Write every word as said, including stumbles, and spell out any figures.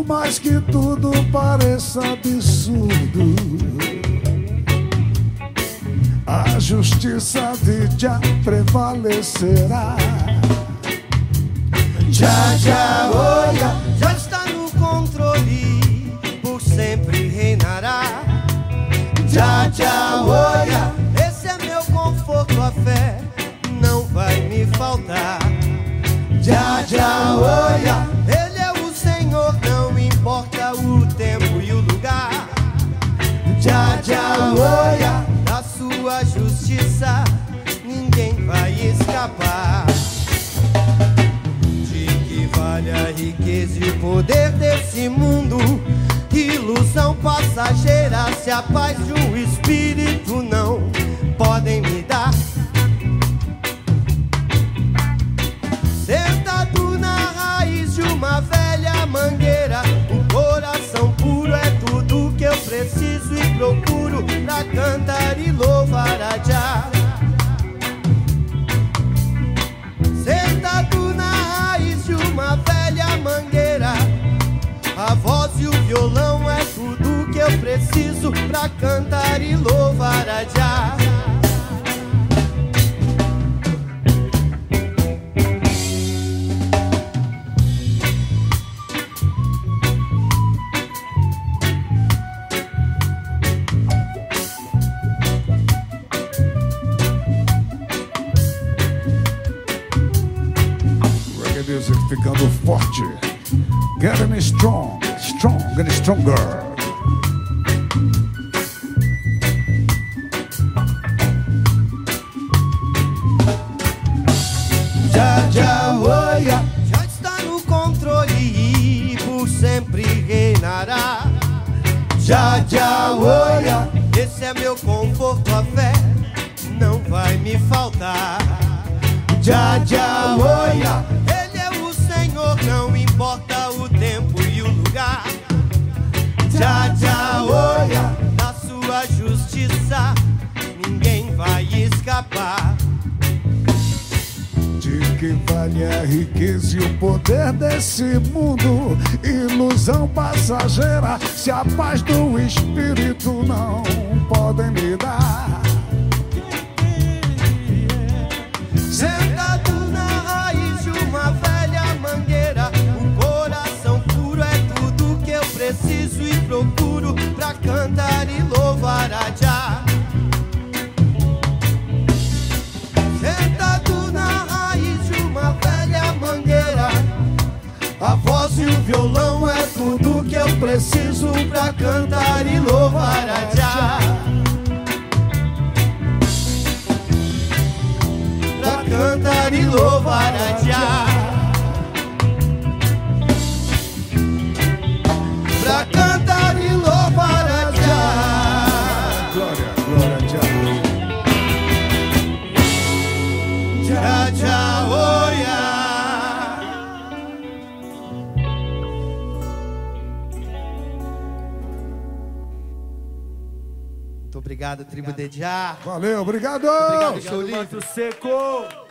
mais que tudo pareça absurdo, a justiça de Jah prevalecerá. Jah, Jah, olha, já está no controle, por sempre reinará. Jah, Jah, olha, esse é meu conforto, a fé não vai me faltar. Jah, Jah, olha, Ele é o Senhor, não importa o tempo e o lugar. Jah, Jah, olha, da sua justiça ninguém vai escapar. De que vale a riqueza e o poder desse mundo? Ilusão passageira, se a paz de um espírito não podem me dar. Sentado na raiz de uma velha mangueira, o coração puro é tudo que eu preciso e procuro pra cantar e louvar a Jah. Sentado na raiz de uma velha mangueira, a voz e o violão é tudo que eu preciso pra cantar e louvar a Jah. Music ficando forte, getting strong, strong and stronger. Jah, Jah, olha, já está no controle e por sempre reinará. Jah, Jah, olha, esse é meu conforto, a fé não vai me faltar. Jah, Jah, olha, Ele é o Senhor, não importa o tempo e o lugar. Jah, Jah, olha, da sua justiça ninguém vai escapar. De que vale a riqueza e o poder desse mundo? Ilusão passageira, se a paz do espírito não podem me dar. Sentado na raiz de uma velha mangueira, o coração puro é tudo que eu preciso e procuro pra cantar e louvar a Jah. Sentado na raiz de uma velha mangueira, a voz e o violão é tudo que eu preciso pra cantar e louvar a Jah. Pra cantar e louvar a Jah. Pra cantar e louvar a Jah. Glória, glória a Jah. Jah, Jah, olha. Muito obrigado, tribo de Jah. Valeu, obrigado. Obrigado, show lindo, seco.